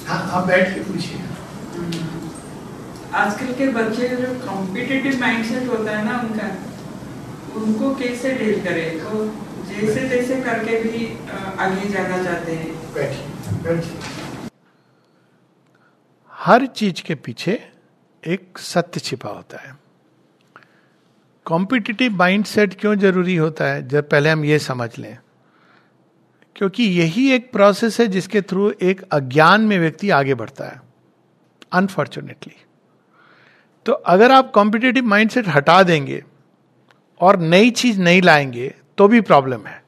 हाँ, आप बैठ के पूछिए। आजकल के बच्चे जो कॉम्पिटिटिव माइंडसेट होता है ना उनका, उनको कैसे डील करें? तो जैसे तैसे करके भी आगे जाना चाहते हैं। बैठिए। हर चीज के पीछे एक सत्य छिपा होता है। कॉम्पिटिटिव माइंडसेट क्यों जरूरी होता है, जब पहले हम ये समझ लें, क्योंकि यही एक प्रोसेस है जिसके थ्रू एक अज्ञान में व्यक्ति आगे बढ़ता है, अनफॉर्चुनेटली। तो अगर आप कॉम्पिटिटिव माइंडसेट हटा देंगे और नई चीज नहीं लाएंगे तो भी प्रॉब्लम है।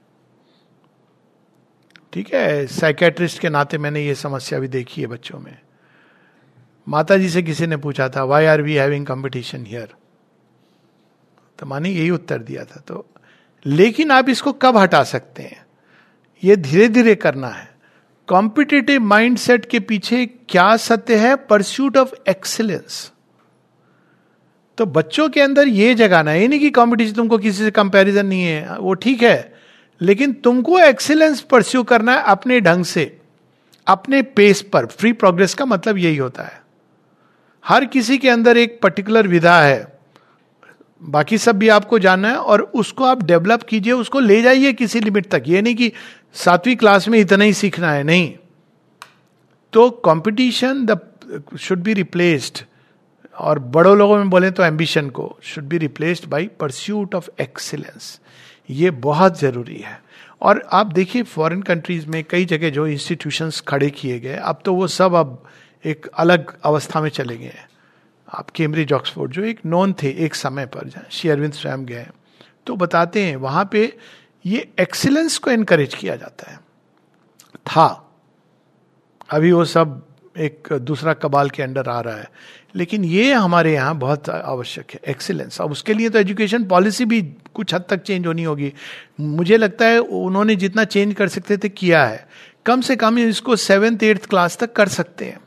ठीक है, साइकेट्रिस्ट के नाते मैंने ये समस्या भी देखी है बच्चों में। माता जी से किसी ने पूछा था, why are we having competition here, तो माने यही उत्तर दिया था। तो लेकिन आप इसको कब हटा सकते हैं, ये धीरे धीरे करना है। कॉम्पिटिटिव माइंडसेट के पीछे क्या सत्य है? Pursuit of excellence. तो बच्चों के अंदर ये जगाना है, ये नहीं कि कंपटीशन, तुमको किसी से कंपैरिजन नहीं है, वो ठीक है, लेकिन तुमको एक्सीलेंस परस्यू करना है अपने ढंग से, अपने पेस पर। फ्री प्रोग्रेस का मतलब यही होता है। हर किसी के अंदर एक पर्टिकुलर विधा है, बाकी सब भी आपको जानना है, और उसको आप डेवलप कीजिए, उसको ले जाइए किसी लिमिट तक। ये नहीं कि 7वीं क्लास में इतना ही सीखना है, नहीं। तो कंपटीशन शुड बी रिप्लेस्ड, और बड़ों लोगों में बोले तो एम्बिशन को, should be replaced by pursuit of excellence. ये बहुत जरूरी है। और आप देखिए फॉरेन कंट्रीज में कई जगह जो इंस्टीट्यूशंस खड़े किए गए, अब तो वो सब अब एक अलग अवस्था में चले गए हैं। आप कैम्ब्रिज ऑक्सफोर्ड जो एक नॉन थे एक समय पर, जहाँ श्री अरविंद स्वयं गए, तो बताते हैं वहां पे ये एक्सीलेंस को एनकरेज किया जाता है। था, अभी वो सब एक दूसरा कबाल के अंडर आ रहा है, लेकिन ये हमारे यहाँ बहुत आवश्यक है, एक्सीलेंस। अब उसके लिए तो एजुकेशन पॉलिसी भी कुछ हद तक चेंज होनी होगी। मुझे लगता है उन्होंने जितना चेंज कर सकते थे किया है। कम से कम इसको 7th 8th क्लास तक कर सकते हैं।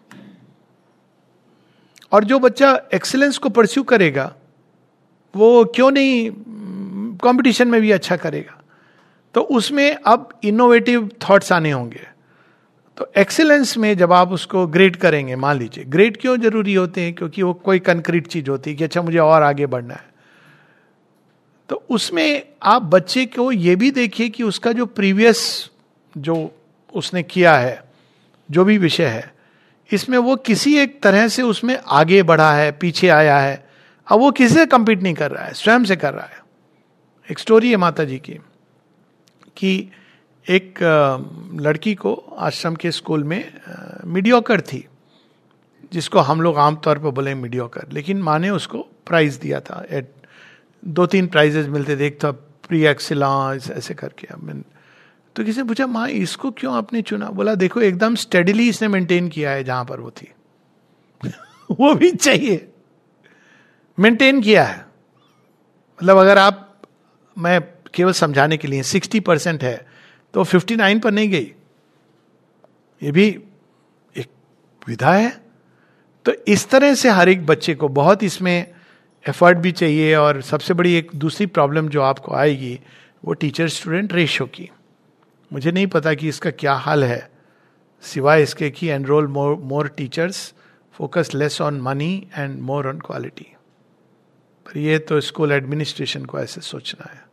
और जो बच्चा एक्सीलेंस को परस्यू करेगा वो क्यों नहीं कंपटीशन में भी अच्छा करेगा। तो उसमें अब इनोवेटिव थॉट्स आने होंगे। तो एक्सीलेंस में जब आप उसको ग्रेड करेंगे, मान लीजिए ग्रेड क्यों जरूरी होते हैं, क्योंकि वो कोई कंक्रीट चीज होती है कि अच्छा मुझे और आगे बढ़ना है। तो उसमें आप बच्चे को ये भी देखिए कि उसका जो प्रीवियस जो उसने किया है, जो भी विषय है, इसमें वो किसी एक तरह से उसमें आगे बढ़ा है, पीछे आया है। अब वो किसी से कंपीट नहीं कर रहा है, स्वयं से कर रहा है। एक स्टोरी है माता जी की कि एक लड़की को आश्रम के स्कूल में मीडियोकर थी, जिसको हम लोग आमतौर पर बोले मीडियोकर, लेकिन माँ ने उसको प्राइज दिया था। 2-3 प्राइजेस मिलते थे, एक तो प्री एक्सीलेंस ऐसे करके। तो किसी ने पूछा, माँ इसको क्यों आपने चुना? बोला देखो एकदम स्टेडिली इसने मेंटेन किया है जहां पर वो थी। वो भी चाहिए, मेंटेन किया है। मतलब अगर आप, मैं केवल समझाने के लिए, 60% है तो 59 पर नहीं गई, ये भी एक विधा है। तो इस तरह से हर एक बच्चे को बहुत इसमें एफर्ट भी चाहिए। और सबसे बड़ी एक दूसरी प्रॉब्लम जो आपको आएगी वो टीचर स्टूडेंट रेशो की। मुझे नहीं पता कि इसका क्या हल है, सिवाय इसके कि enrol more teachers, focus less on money and more on quality. पर ये तो स्कूल एडमिनिस्ट्रेशन को ऐसे सोचना है।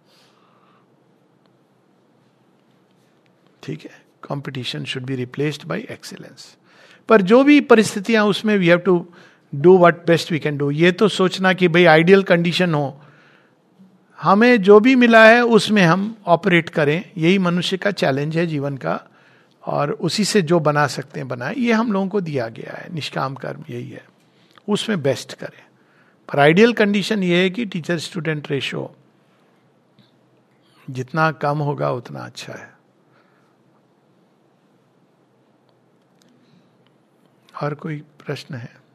ठीक है, competition should be replaced by excellence. पर जो भी परिस्थितियां उसमें we have to do what best we can do. ये तो सोचना कि भाई आइडियल कंडीशन हो, हमें जो भी मिला है उसमें हम ऑपरेट करें, यही मनुष्य का चैलेंज है जीवन का। और उसी से जो बना सकते हैं बनाए, ये हम लोगों को दिया गया है, निष्काम कर्म यही है, उसमें बेस्ट करें। पर आइडियल कंडीशन ये है कि टीचर स्टूडेंट रेशो जितना कम होगा उतना अच्छा है। और कोई प्रश्न है?